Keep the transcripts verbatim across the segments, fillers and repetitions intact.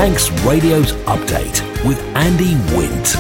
Manx Radio's Update with Andy Wint.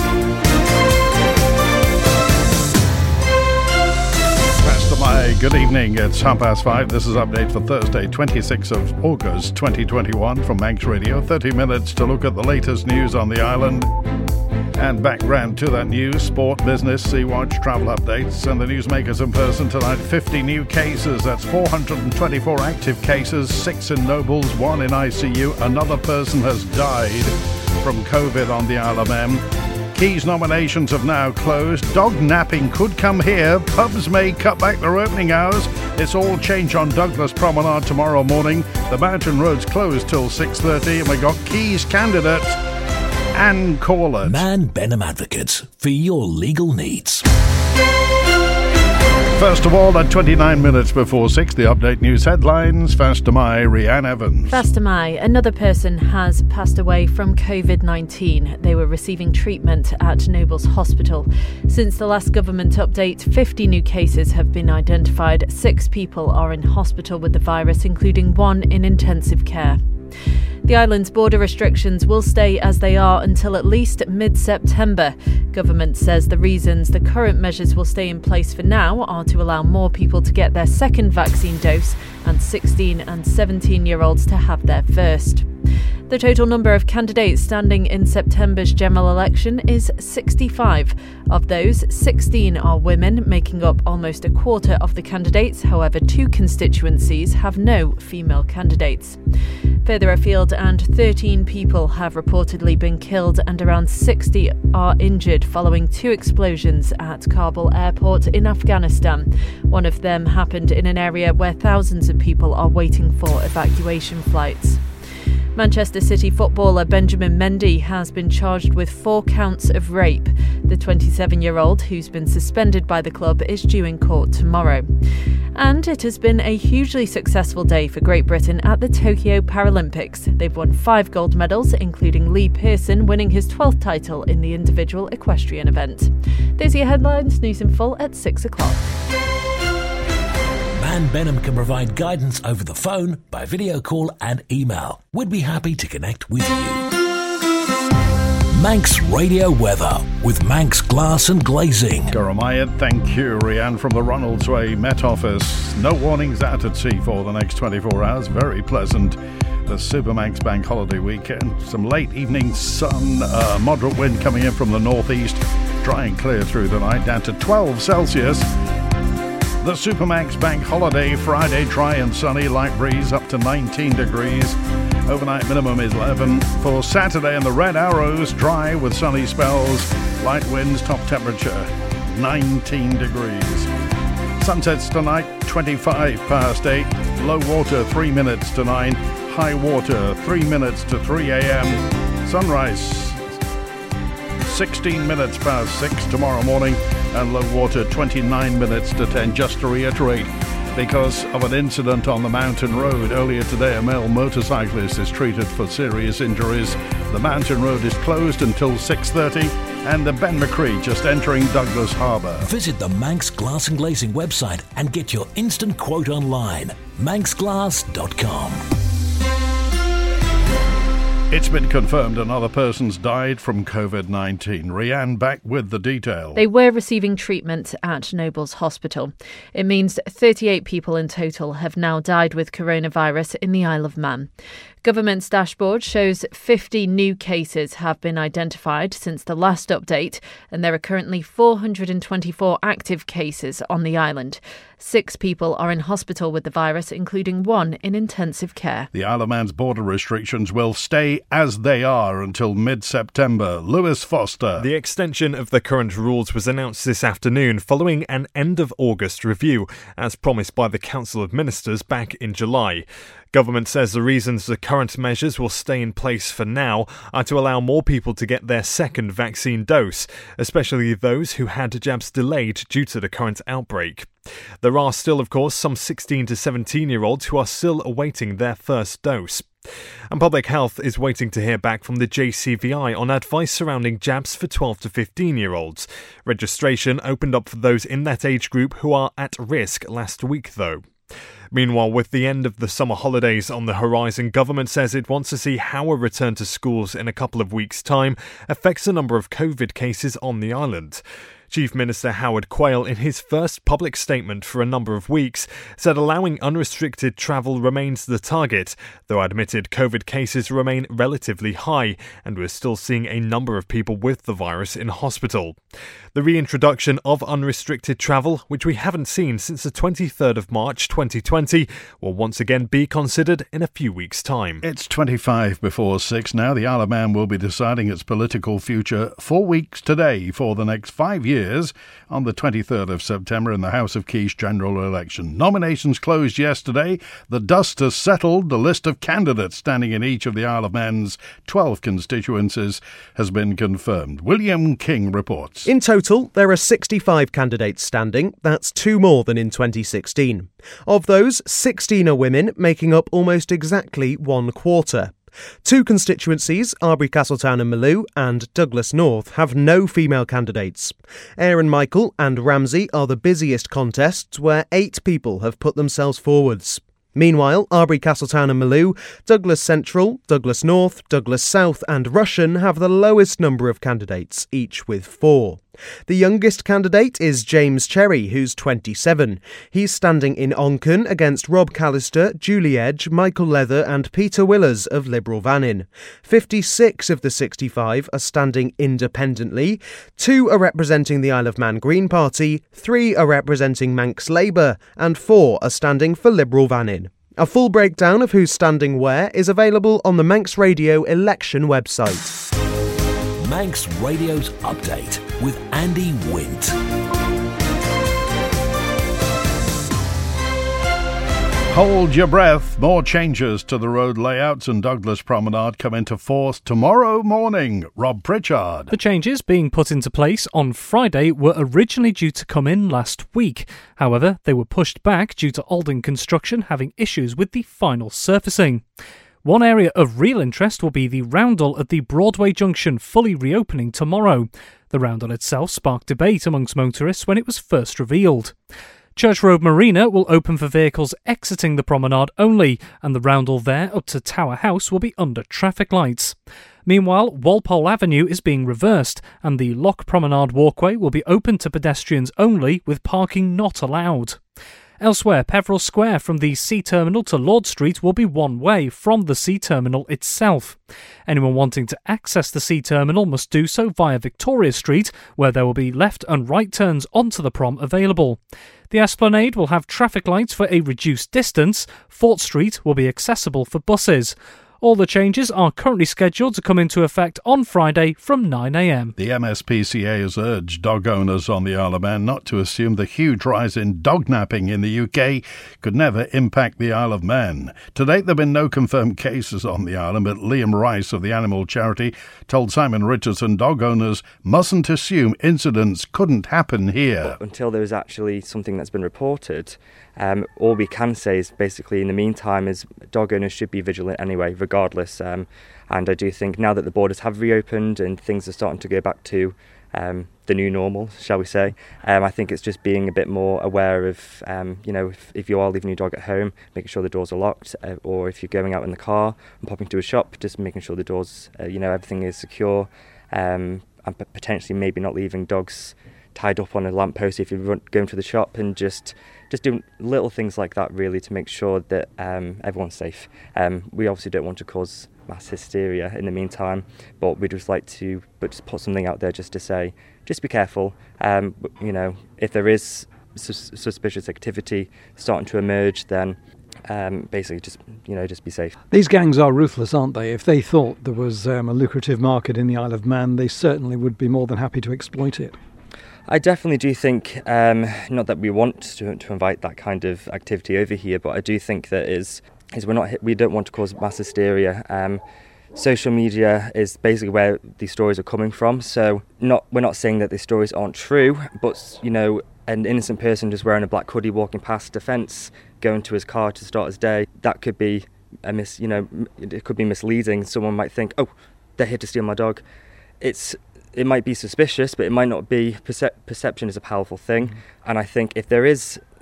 Hi, good evening. It's half past five. This is Update for Thursday, twenty-sixth of August, twenty twenty-one from Manx Radio. thirty minutes to look at the latest news on the island and background to that news, sport, business, Sea Watch, travel updates, and the newsmakers in person tonight. fifty new cases. That's four hundred twenty-four active cases, six in Nobles, one in I C U. Another person has died from COVID on the Isle of Man. Keys nominations have now closed. Dog napping could come here. Pubs may cut back their opening hours. It's all change on Douglas Promenade tomorrow morning. The Mountain Road's closed till six thirty, and we got Keys candidate Anne Corlett. Man Benham Advocates for your legal needs. First of all, at twenty-nine minutes before six, the Update News headlines. Fastamai, Rhiann Evans. Fastamai, another person has passed away from COVID nineteen. They were receiving treatment at Nobles Hospital. Since the last government update, fifty new cases have been identified. Six people are in hospital with the virus, including one in intensive care. The island's border restrictions will stay as they are until at least mid-September. Government says the reasons the current measures will stay in place for now are to allow more people to get their second vaccine dose and sixteen and seventeen-year-olds to have their first. The total number of candidates standing in September's general election is sixty-five. Of those, sixteen are women, making up almost a quarter of the candidates. However, two constituencies have no female candidates. Further afield, and thirteen people have reportedly been killed and around sixty are injured following two explosions at Kabul airport in Afghanistan. One of them happened in an area where thousands of people are waiting for evacuation flights. Manchester City footballer Benjamin Mendy has been charged with four counts of rape. The twenty-seven-year-old, who's been suspended by the club, is due in court tomorrow. And it has been a hugely successful day for Great Britain at the Tokyo Paralympics. They've won five gold medals, including Lee Pearson winning his twelfth title in the individual equestrian event. Those are your headlines. News in full at six o'clock. Man Benham can provide guidance over the phone, by video call and email. We'd be happy to connect with you. Manx Radio Weather with Manx Glass and Glazing. Garamayat, thank you, Rhiann, from the Ronaldsway Met Office. No warnings out at sea for the next twenty-four hours. Very pleasant. The Super Manx Bank Holiday weekend. Some late evening sun, uh, moderate wind coming in from the northeast. Dry and clear through the night, down to twelve Celsius. The Supermax Bank Holiday Friday, dry and sunny, light breeze up to nineteen degrees. Overnight minimum is eleven. For Saturday and the Red Arrows, dry with sunny spells, light winds, top temperature nineteen degrees. Sunsets tonight, twenty-five past eight. Low water, three minutes to nine. High water, three minutes to three a.m. Sunrise, sixteen minutes past six tomorrow morning, and low water twenty-nine minutes to ten. Just to reiterate, because of an incident on the Mountain Road earlier today, a male motorcyclist is treated for serious injuries. The Mountain Road is closed until six thirty, and the Ben McCree just entering Douglas Harbour. Visit the Manx Glass and Glazing website and get your instant quote online. manx glass dot com. It's been confirmed another person's died from COVID nineteen. Rhiann back with the detail. They were receiving treatment at Nobles Hospital. It means thirty-eight people in total have now died with coronavirus in the Isle of Man. Government's dashboard shows fifty new cases have been identified since the last update, and there are currently four hundred twenty-four active cases on the island. Six people are in hospital with the virus, including one in intensive care. The Isle of Man's border restrictions will stay as they are until mid-September. Lewis Foster. The extension of the current rules was announced this afternoon following an end-of-August review, as promised by the Council of Ministers back in July. Government says the reasons the current measures will stay in place for now are to allow more people to get their second vaccine dose, especially those who had jabs delayed due to the current outbreak. There are still, of course, some sixteen to seventeen-year-olds who are still awaiting their first dose. And Public Health is waiting to hear back from the J C V I on advice surrounding jabs for twelve to fifteen-year-olds. Registration opened up for those in that age group who are at risk last week, though. Meanwhile, with the end of the summer holidays on the horizon, government says it wants to see how a return to schools in a couple of weeks' time affects the number of COVID cases on the island. Chief Minister Howard Quayle, in his first public statement for a number of weeks, said allowing unrestricted travel remains the target, though admitted COVID cases remain relatively high and we're still seeing a number of people with the virus in hospital. The reintroduction of unrestricted travel, which we haven't seen since the twenty-third of March twenty twenty, will once again be considered in a few weeks' time. It's twenty-five before six now. The Isle of Man will be deciding its political future four weeks today for the next five years on the twenty-third of September in the House of Keys general election. Nominations closed yesterday. The dust has settled. The list of candidates standing in each of the Isle of Man's twelve constituencies has been confirmed. William King reports. In total, there are sixty-five candidates standing. That's two more than in twenty sixteen. Of those, sixteen are women, making up almost exactly one quarter. Two constituencies, Arbury Castletown and Maloo and Douglas North, have no female candidates. Aaron Michael and Ramsey are the busiest contests, where eight people have put themselves forwards. Meanwhile, Arbury Castletown and Maloo, Douglas Central, Douglas North, Douglas South and Rushen have the lowest number of candidates, each with four. The youngest candidate is James Cherry, who's twenty-seven. He's standing in Onchan against Rob Callister, Julie Edge, Michael Leather and Peter Willers of Liberal Vannin. fifty-six of the sixty-five are standing independently. Two are representing the Isle of Man Green Party, three are representing Manx Labour and four are standing for Liberal Vannin. A full breakdown of who's standing where is available on the Manx Radio election website. Manx Radio's Update with Andy Wint. Hold your breath. More changes to the road layouts and Douglas Promenade come into force tomorrow morning. Rob Pritchard. The changes being put into place on Friday were originally due to come in last week. However, they were pushed back due to Alden Construction having issues with the final surfacing. One area of real interest will be the roundel at the Broadway Junction fully reopening tomorrow. The roundel itself sparked debate amongst motorists when it was first revealed. Church Road Marina will open for vehicles exiting the promenade only, and the roundel there up to Tower House will be under traffic lights. Meanwhile, Walpole Avenue is being reversed, and the Loch Promenade walkway will be open to pedestrians only, with parking not allowed. Elsewhere, Peveril Square from the Sea Terminal to Lord Street will be one way from the Sea Terminal itself. Anyone wanting to access the Sea Terminal must do so via Victoria Street, where there will be left and right turns onto the prom available. The Esplanade will have traffic lights for a reduced distance. Fort Street will be accessible for buses. All the changes are currently scheduled to come into effect on Friday from nine a m. The M S P C A has urged dog owners on the Isle of Man not to assume the huge rise in dog napping in the U K could never impact the Isle of Man. To date, there have been no confirmed cases on the island, but Liam Rice of the animal charity told Simon Richardson dog owners mustn't assume incidents couldn't happen here. Until there is actually something that's been reported, um, all we can say is basically in the meantime is dog owners should be vigilant anyway, regardless. Um, and I do think now that the borders have reopened and things are starting to go back to um, the new normal, shall we say, um, I think it's just being a bit more aware of, um, you know, if, if you are leaving your dog at home, making sure the doors are locked, uh, or if you're going out in the car and popping to a shop, just making sure the doors, uh, you know, everything is secure, um, and p- potentially maybe not leaving dogs tied up on a lamppost if you're going to the shop, and just just doing little things like that really to make sure that um, everyone's safe. Um, we obviously don't want to cause mass hysteria in the meantime, but we'd just like to but just put something out there just to say, just be careful. Um, you know, if there is sus- suspicious activity starting to emerge, then Um, basically just, you know, just be safe. These gangs are ruthless, aren't they? If they thought there was um, a lucrative market in the Isle of Man, they certainly would be more than happy to exploit it. I definitely do think, um, not that we want to, to invite that kind of activity over here, but I do think that is is we're not we don't want to cause mass hysteria. Um, social media is basically where these stories are coming from. So not we're not saying that these stories aren't true, but you know, an innocent person just wearing a black hoodie walking past a fence, going to his car to start his day, that could be a mis, you know, it could be misleading. Someone might think, oh, they're here to steal my dog. It's it might be suspicious, but it might not be. Percep- perception is a powerful thing, mm-hmm. and I think if there is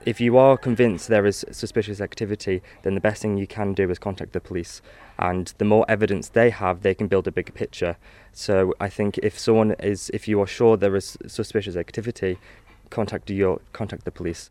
if you are convinced there is suspicious activity, then the best thing you can do is contact the police. And the more evidence they have, they can build a bigger picture. So I think if someone is, if you are sure there is suspicious activity, contact your contact the police.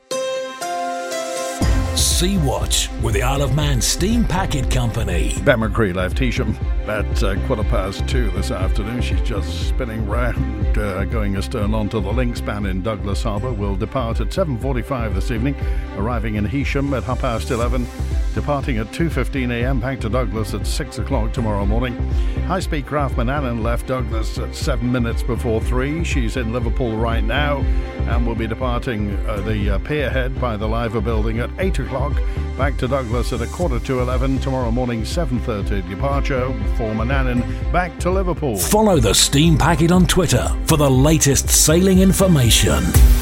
Sea Watch with the Isle of Man Steam Packet Company. Bette McCree left Heysham at uh, quarter past two this afternoon. She's just spinning round, uh, going astern onto the link span in Douglas Harbour. Will depart at seven forty-five this evening, arriving in Heysham at half past eleven, departing at two fifteen a.m. back to Douglas at six o'clock tomorrow morning. High-speed craft Manannan left Douglas at seven minutes before three. She's in Liverpool right now and will be departing uh, the uh, Pierhead by the Liver building at eight o'clock. Back to Douglas at a quarter to eleven tomorrow morning, seven thirty departure for Manannan back to Liverpool. Follow the Steam Packet on Twitter for the latest sailing information.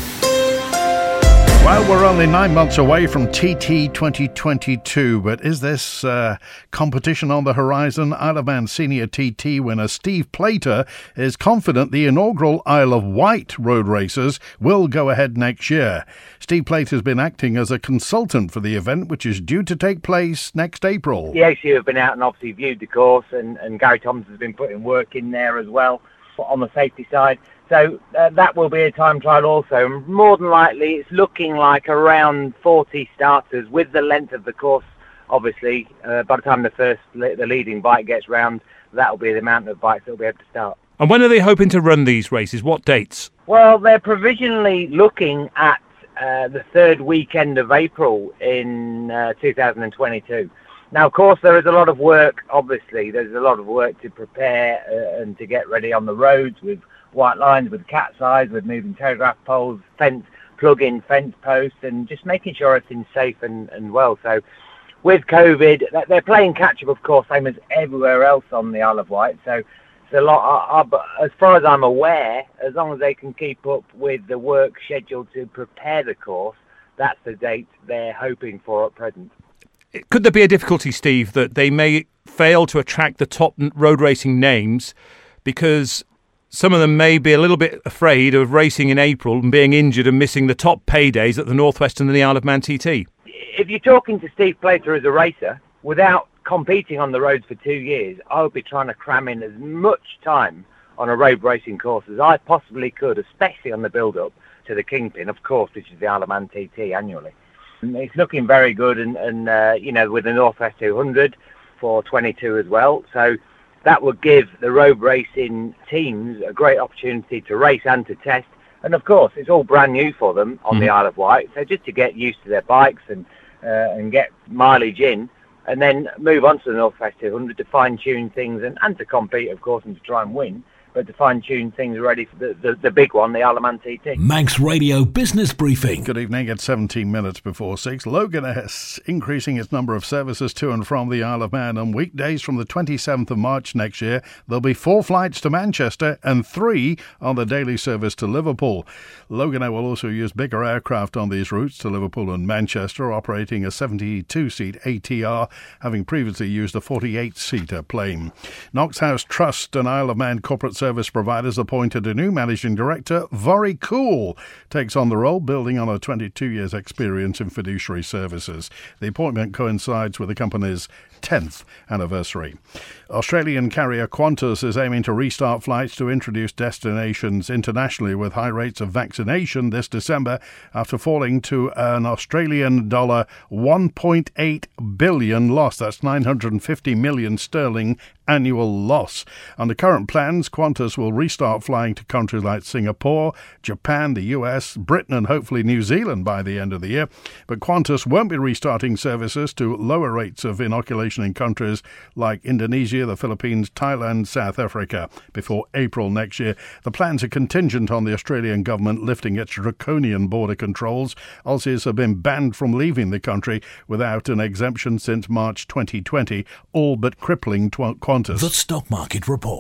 Well, we're only nine months away from T T twenty twenty-two, but is this uh, competition on the horizon? Isle of Man senior T T winner Steve Plater is confident the inaugural Isle of Wight road races will go ahead next year. Steve Plater has been acting as a consultant for the event, which is due to take place next April. The A C U have been out and obviously viewed the course, and, and Gary Thomas has been putting work in there as well on the safety side. So uh, that will be a time trial also. More than likely, it's looking like around forty starters with the length of the course. Obviously, uh, by the time the first the leading bike gets round, that will be the amount of bikes that will be able to start. And when are they hoping to run these races? What dates? Well, they're provisionally looking at uh, the third weekend of April in uh, two thousand twenty-two. Now, of course, there is a lot of work, obviously. There's a lot of work to prepare uh, and to get ready on the roads with white lines, with cat's eyes, with moving telegraph poles, fence, plug-in fence posts, and just making sure everything's safe and, and well. So with COVID, they're playing catch-up, of course, same as everywhere else on the Isle of Wight. So it's a lot, as far as I'm aware, as long as they can keep up with the work scheduled to prepare the course, that's the date they're hoping for at present. Could there be a difficulty, Steve, that they may fail to attract the top road racing names because some of them may be a little bit afraid of racing in April and being injured and missing the top paydays at the North Western and the Isle of Man T T? If you're talking to Steve Plater as a racer, without competing on the roads for two years, I would be trying to cram in as much time on a road racing course as I possibly could, especially on the build-up to the Kingpin, of course, which is the Isle of Man T T annually. And it's looking very good, and, and uh, you know, with the North West two hundred for twenty-two as well. So that would give the road racing teams a great opportunity to race and to test. And of course, it's all brand new for them on mm. the Isle of Wight. So just to get used to their bikes and uh, and get mileage in, and then move on to the North West two hundred to fine-tune things and, and to compete, of course, and to try and win. But to fine-tune things ready for the, the, the big one, the Isle of Man T T. Manx Radio Business Briefing. Good evening. It's seventeen minutes before six. Loganess increasing its number of services to and from the Isle of Man on weekdays from the twenty-seventh of March next year. There'll be four flights to Manchester and three on the daily service to Liverpool. Loganair will also use bigger aircraft on these routes to Liverpool and Manchester, operating a seventy-two seat A T R, having previously used a forty-eight seater plane. Knox House Trust and Isle of Man corporate service providers appointed a new managing director. Vori Cool takes on the role, building on a twenty-two years experience in fiduciary services. The appointment coincides with the company's tenth anniversary. Australian carrier Qantas is aiming to restart flights to introduce destinations internationally with high rates of vaccination this December after falling to an Australian dollar one point eight billion loss. That's nine hundred fifty million sterling annual loss. Under current plans, Qantas will restart flying to countries like Singapore, Japan, the U S, Britain and hopefully New Zealand by the end of the year. But Qantas won't be restarting services to lower rates of inoculation in countries like Indonesia, the Philippines, Thailand, South Africa before April next year. The plans are contingent on the Australian government lifting its draconian border controls. Aussies have been banned from leaving the country without an exemption since March twenty twenty, all but crippling Qantas. The Stock Market Report.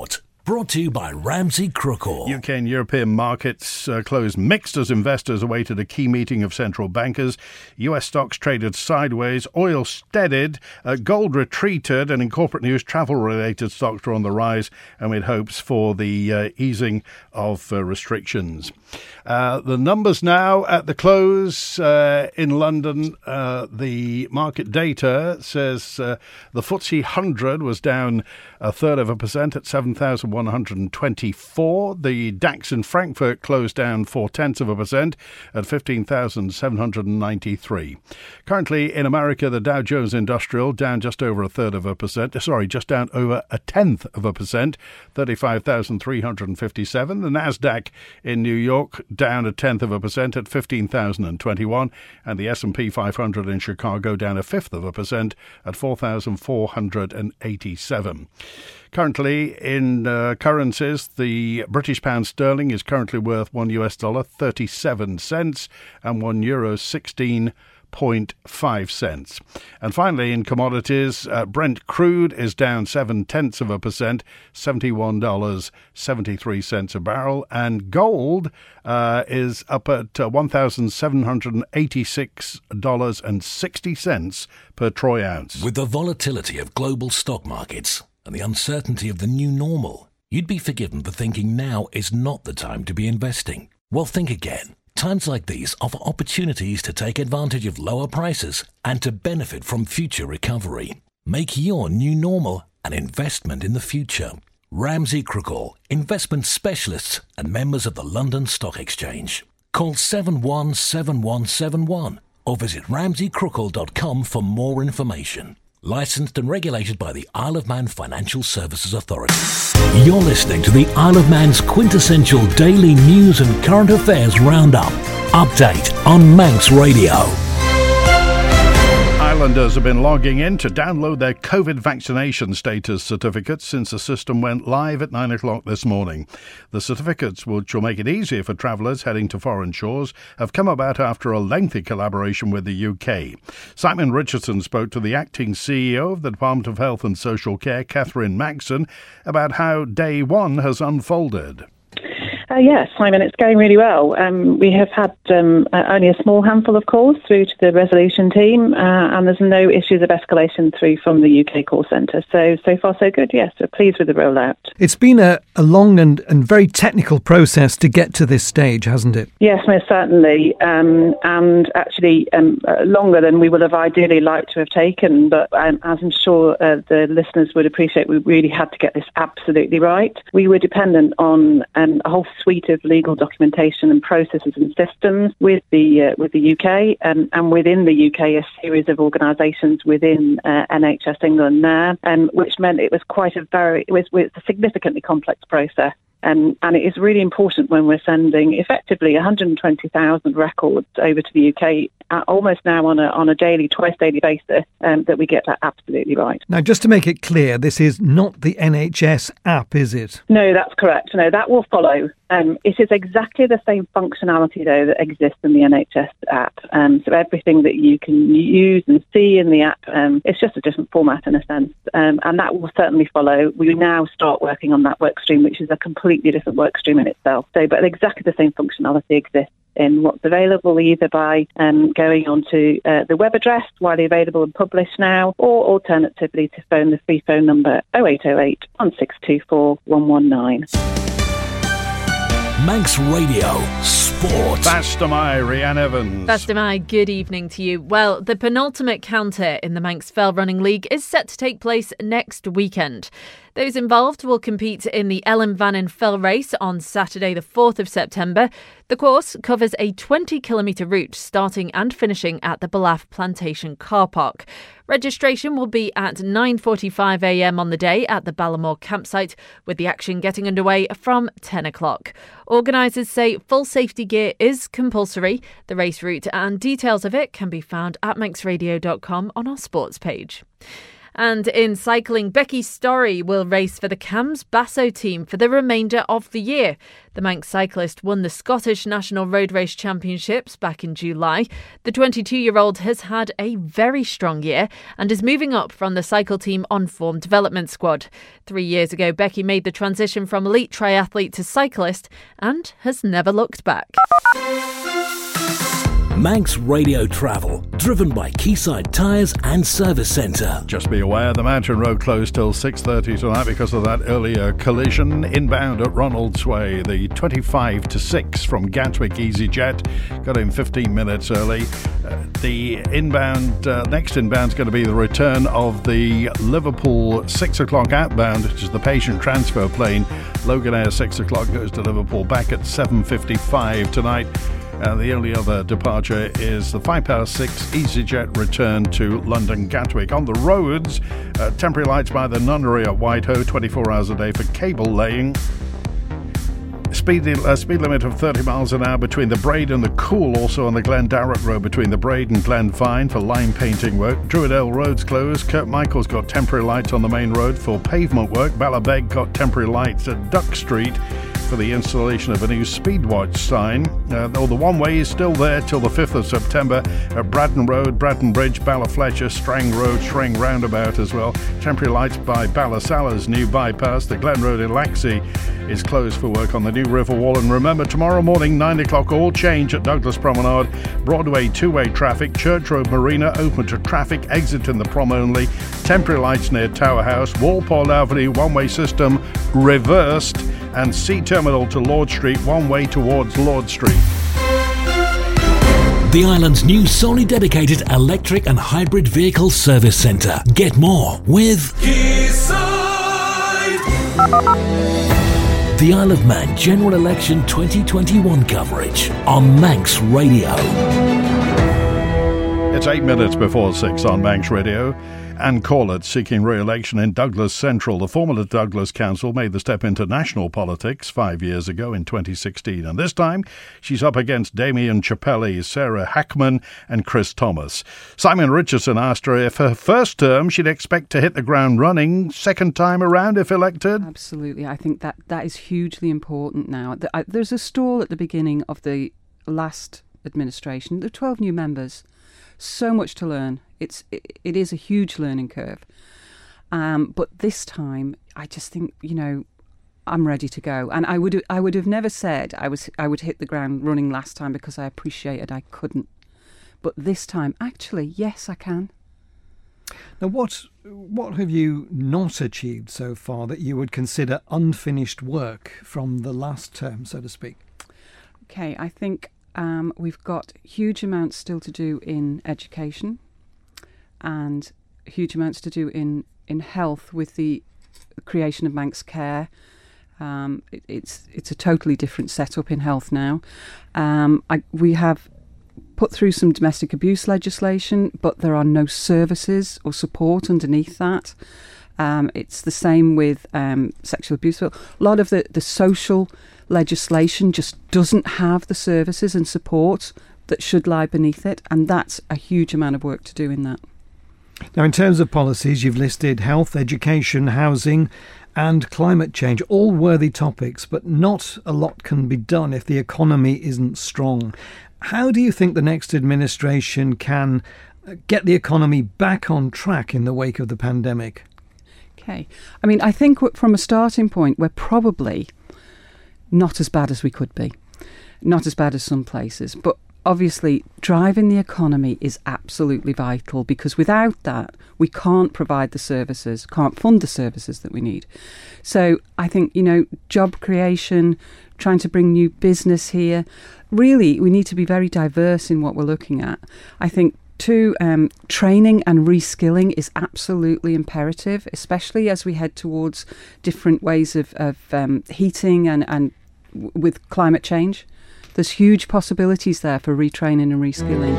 Brought to you by Ramsey Crookall. U K and European markets uh, closed mixed as investors awaited a key meeting of central bankers. U S stocks traded sideways, oil steadied, uh, gold retreated, and in corporate news, travel-related stocks were on the rise amid hopes for the uh, easing of uh, restrictions. Uh, the numbers now at the close uh, in London. Uh, the market data says uh, the F T S E one hundred was down a third of a percent at seven thousand one hundred twenty-four. The DAX in Frankfurt closed down four tenths of a percent at fifteen thousand seven hundred ninety-three. Currently in America, the Dow Jones Industrial down just over a third of a percent. Sorry, just down over a tenth of a percent, thirty-five thousand three hundred fifty-seven. The Nasdaq in New York down a tenth of a percent at fifteen thousand twenty-one, and the S and P five hundred in Chicago down a fifth of a percent at four thousand four hundred eighty-seven. Currently in uh, currencies, the British pound sterling is currently worth one U S dollar thirty-seven cents and one euro sixteen point five cents. And finally, in commodities, uh, Brent crude is down seven tenths of a percent, seventy-one dollars and seventy-three cents a barrel, and gold uh, is up at uh, one thousand seven hundred eighty-six dollars and sixty cents per troy ounce. With the volatility of global stock markets and the uncertainty of the new normal, you'd be forgiven for thinking now is not the time to be investing. Well, think again. Times like these offer opportunities to take advantage of lower prices and to benefit from future recovery. Make your new normal an investment in the future. Ramsey Crookall, investment specialists and members of the London Stock Exchange. Call seven one seven one seven one or visit ramsey crookall dot com for more information. Licensed and regulated by the Isle of Man Financial Services Authority. You're listening to the Isle of Man's quintessential daily news and current affairs roundup. Update on Manx Radio. Islanders have been logging in to download their COVID vaccination status certificates since the system went live at nine o'clock this morning. The certificates, which will make it easier for travellers heading to foreign shores, have come about after a lengthy collaboration with the U K. Simon Richardson spoke to the acting C E O of the Department of Health and Social Care, Catherine Maxon, about how day one has unfolded. Uh, yes, Simon, it's going really well. Um, we have had um, uh, only a small handful of calls through to the resolution team, uh, and there's no issues of escalation through from the U K call centre. So, so far so good, yes. We're pleased with the rollout. It's been a, a long and, and very technical process to get to this stage, hasn't it? Yes, most certainly, um, and actually um, uh, longer than we would have ideally liked to have taken, but um, as I'm sure uh, the listeners would appreciate, we really had to get this absolutely right. We were dependent on um, a whole suite of legal documentation and processes and systems with the uh, with the U K, um, and within the U K a series of organisations within uh, N H S England there, um, which meant it was quite a very it was, it was a significantly complex process. Um, and it is really important when we're sending effectively one hundred twenty thousand records over to the U K, uh, almost now on a on a daily, twice daily basis, um, that we get that absolutely right. Now, just to make it clear, this is not the N H S app, is it? No, that's correct. No, that will follow. Um, it is exactly the same functionality, though, that exists in the N H S app. Um, so everything that you can use and see in the app, um, it's just a different format in a sense. Um, and that will certainly follow. We now start working on that work stream, which is a completely different work stream in itself. So, but exactly the same functionality exists in what's available either by um, going onto uh, the web address, widely available and published now, or alternatively to phone the free phone number oh eight oh eight, one six two four, one one nine. Manx Radio Sport. Fastamai, Rhiannon Evans. Fastamai, good evening to you. Well, the penultimate counter in the Manx Fell Running League is set to take place next weekend. Those involved will compete in the Ellen Vannin Fell Race on Saturday the fourth of September. The course covers a twenty kilometre route starting and finishing at the Balaff Plantation car park. Registration will be at nine forty-five a m on the day at the Ballamore campsite, with the action getting underway from ten o'clock. Organisers say full safety gear is compulsory. The race route and details of it can be found at manx radio dot com on our sports page. And in cycling, Becky Storey will race for the Cams Basso team for the remainder of the year. The Manx cyclist won the Scottish National Road Race Championships back in July. The twenty-two-year-old has had a very strong year and is moving up from the cycle team on form development squad. Three years ago, Becky made the transition from elite triathlete to cyclist and has never looked back. Manx Radio Travel, driven by Quayside Tyres and Service Centre. Just be aware the Mountain Road closed till six thirty tonight because of that earlier collision. Inbound at Ronalds Way, the twenty-five to six from Gatwick EasyJet. Got in fifteen minutes early. Uh, the inbound, uh, next inbound is going to be the return of the Liverpool six o'clock outbound, which is the patient transfer plane. Loganair six o'clock goes to Liverpool back at seven fifty-five tonight. And the only other departure is the five past six EasyJet return to London Gatwick. On the roads, uh, temporary lights by the Nunnery at Whitehall, twenty-four hours a day for cable laying. Speed, uh, speed limit of thirty miles an hour between the Braid and the Cool, also on the Glendarroch Road between the Braid and Glenfine for line painting work. Druidale Road's closed. Kirk Michael's got temporary lights on the main road for pavement work. Ballabeg got temporary lights at Duck Street for the installation of a new Speedwatch sign. Uh, though the one-way is still there till the fifth of September at Braddon Road, Braddon Bridge, Ballafletcher, Strang Road, Shreng Roundabout as well. Temporary lights by Ballasala's new bypass. The Glen Road in Laxey is closed for work on the new River Wall. And remember, tomorrow morning, nine o'clock, all change at Douglas Promenade. Broadway two-way traffic. Church Road Marina open to traffic. Exit in the prom only. Temporary lights near Tower House. Walpole Avenue one-way system reversed. And C Terminal to Lord Street, one way towards Lord Street. The island's new solely dedicated electric and hybrid vehicle service centre. Get more with Quayside. The Isle of Man General Election twenty twenty-one coverage on Manx Radio. It's eight minutes before six on Manx Radio. Anne Corlett seeking re-election in Douglas Central. The former Douglas Council made the step into national politics five years ago in twenty sixteen, and this time she's up against Damien Chappelli, Sarah Hackman and Chris Thomas. Simon Richardson asked her if her first term she'd expect to hit the ground running second time around if elected. Absolutely. I think that that is hugely important now. There's a stall at the beginning of the last administration. There are twelve new members. So much to learn. It's it, it is a huge learning curve. Um, but this time, I just think, you know, I'm ready to go. And I would I would have never said I was I would hit the ground running last time because I appreciated I couldn't. But this time, actually, yes, I can. Now, what what have you not achieved so far that you would consider unfinished work from the last term, so to speak? Okay, I think um, we've got huge amounts still to do in education and huge amounts to do in, in health with the creation of Manx Care. Um, it, it's it's a totally different setup in health now. Um, I, we have put through some domestic abuse legislation, but there are no services or support underneath that. Um, it's the same with um, sexual abuse. A lot of the, the social legislation just doesn't have the services and support that should lie beneath it, and that's a huge amount of work to do in that. Now, in terms of policies, you've listed health, education, housing and climate change, all worthy topics, but not a lot can be done if the economy isn't strong. How do you think the next administration can get the economy back on track in the wake of the pandemic? Okay. I mean, I think from a starting point, we're probably not as bad as we could be. Not as bad as some places. But obviously, driving the economy is absolutely vital, because without that, we can't provide the services, can't fund the services that we need. So I think, you know, job creation, trying to bring new business here, really, we need to be very diverse in what we're looking at. I think Two, um, training and reskilling is absolutely imperative, especially as we head towards different ways of, of um, heating and, and w- with climate change. There's huge possibilities there for retraining and reskilling.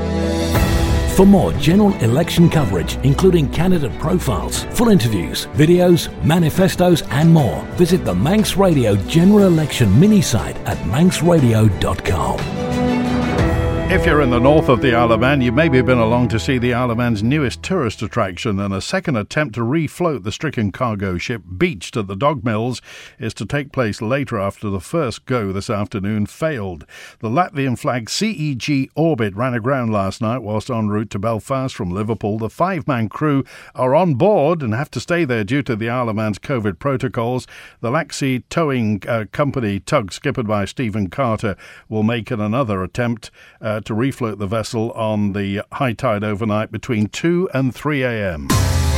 For more general election coverage, including candidate profiles, full interviews, videos, manifestos and more, visit the Manx Radio General Election mini-site at manx radio dot com. If you're in the north of the Isle of Man, you maybe have been along to see the Isle of Man's newest tourist attraction, and a second attempt to refloat the stricken cargo ship beached at the Dog Mills is to take place later after the first go this afternoon failed. The Latvian flag C E G Orbit ran aground last night whilst en route to Belfast from Liverpool. The five-man crew are on board and have to stay there due to the Isle of Man's COVID protocols. The Laxey Towing uh, Company tug, skippered by Stephen Carter, will make an another attempt uh, to refloat the vessel on the high tide overnight between two and three a.m.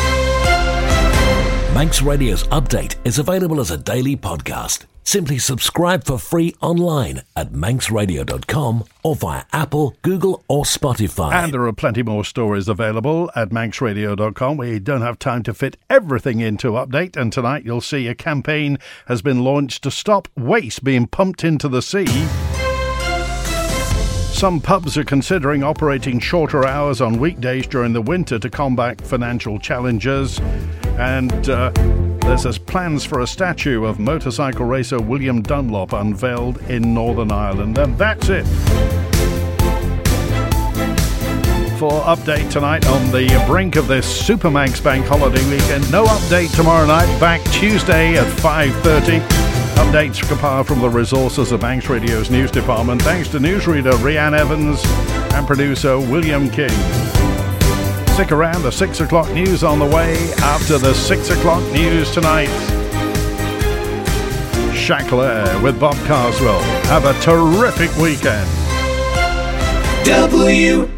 Manx Radio's update is available as a daily podcast. Simply subscribe for free online at manx radio dot com or via Apple, Google or Spotify. And there are plenty more stories available at manx radio dot com. We don't have time to fit everything into update, and tonight you'll see a campaign has been launched to stop waste being pumped into the sea. Some pubs are considering operating shorter hours on weekdays during the winter to combat financial challenges. And uh, there's plans for a statue of motorcycle racer William Dunlop unveiled in Northern Ireland. And that's it for update tonight on the brink of this Super Manx Bank holiday weekend. No update tomorrow night. Back Tuesday at five thirty. Updates compiled from the resources of Manx Radio's news department. Thanks to newsreader Rhiann Evans and producer William King. Stick around, the six o'clock news on the way after the six o'clock news tonight. Shackler with Bob Carswell. Have a terrific weekend. W